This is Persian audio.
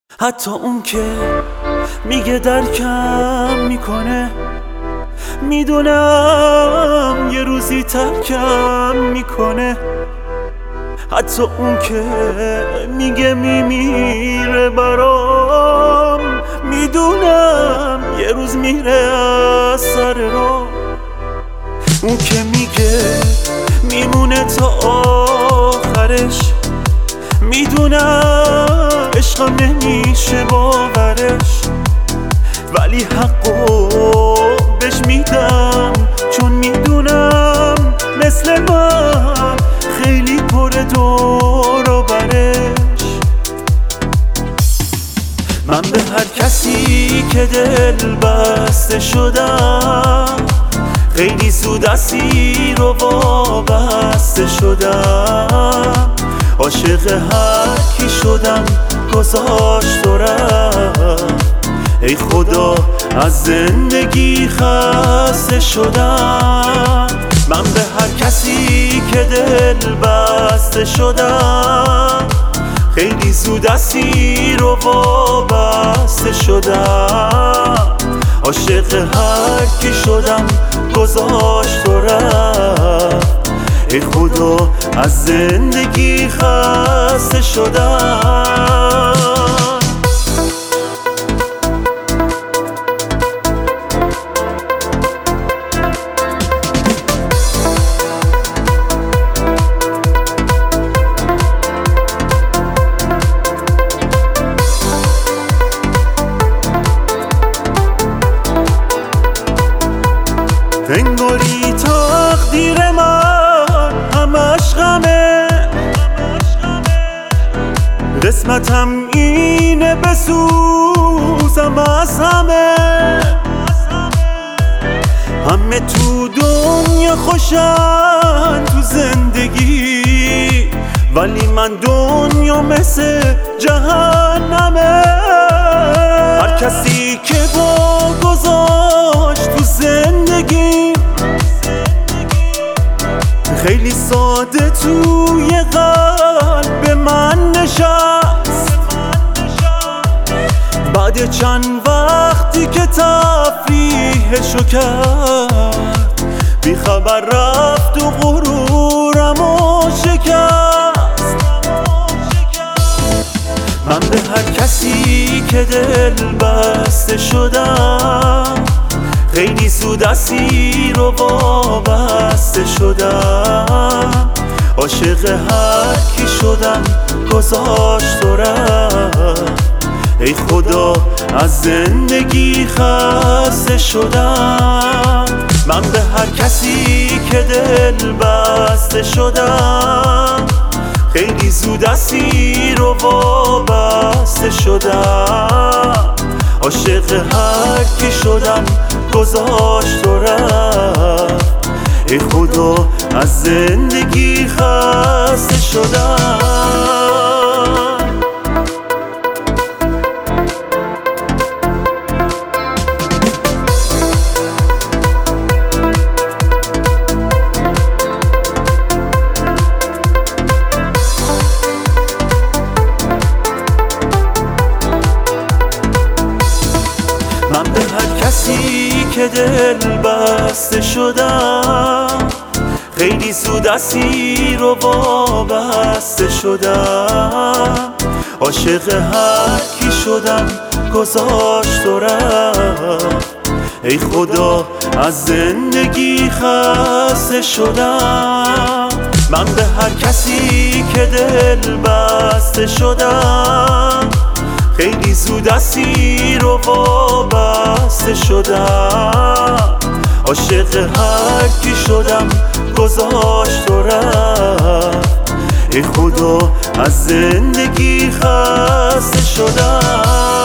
حتی اون که میگه درکم میکنه، میدونم یه روزی ترکم میکنه. حتی اون که میگه میمیره برام، میدونم یه روز میره از سر راه. اون که میگه میمونه تا آخرش، میدونم عشقم نمیشه باورش، ولی حقو بهش میدم چون میدونم مثل من خیلی پر دور و برش. من به هر کسی که دل بسته شدم، خیلی زود اسیر و وابسته شدم. عاشق هر کی شدم گذاشت و رفت، ای خدا از زندگی خسته شدم. من به هر کسی که دل بسته شدم، خیلی زود اسیر و وابسته شدم. عاشق هر کی شدم گذاشت و رفت، ای خدا از زندگی خسته شدم. انگاری تقدیر من همش غمه، قسمتم اینه بسوزم از همه. همه تو دنیا خوشن تو زندگی، ولی من دنیا مثل جهنمه. هر کسی که با گذاشت تو زندگی، خیلی ساده توی قلب من نشست. بعد چند وقتی که تفریحشو کرد، بی خبر رفت و غرورمو شکست. من به هر کسی که دل بسته شدم، خیلی زود اسیر و وابسته شدم. عاشق هر کی شدم گذاشت و رفت، ای خدا از زندگی خسته شدم. من به هر کسی که دل بسته شدم، خیلی زود اسیر و وابسته شدم. عاشق هر کی شدم گذاشت و رفت، ای خدا از زندگی خسته شدم. من به هر کسی که دل بسته شدم، خیلی زود اسیر و وابسته شدم. عاشق هر کی شدم گذاشت و رفت، ای خدا از زندگی خسته شدم. من به هر کسی که دل بسته شدم، خیلی زود اسیر و وابسته شدم. عاشق هر کی شدم گذاشت و رفت، ای خدا از زندگی خسته شدم.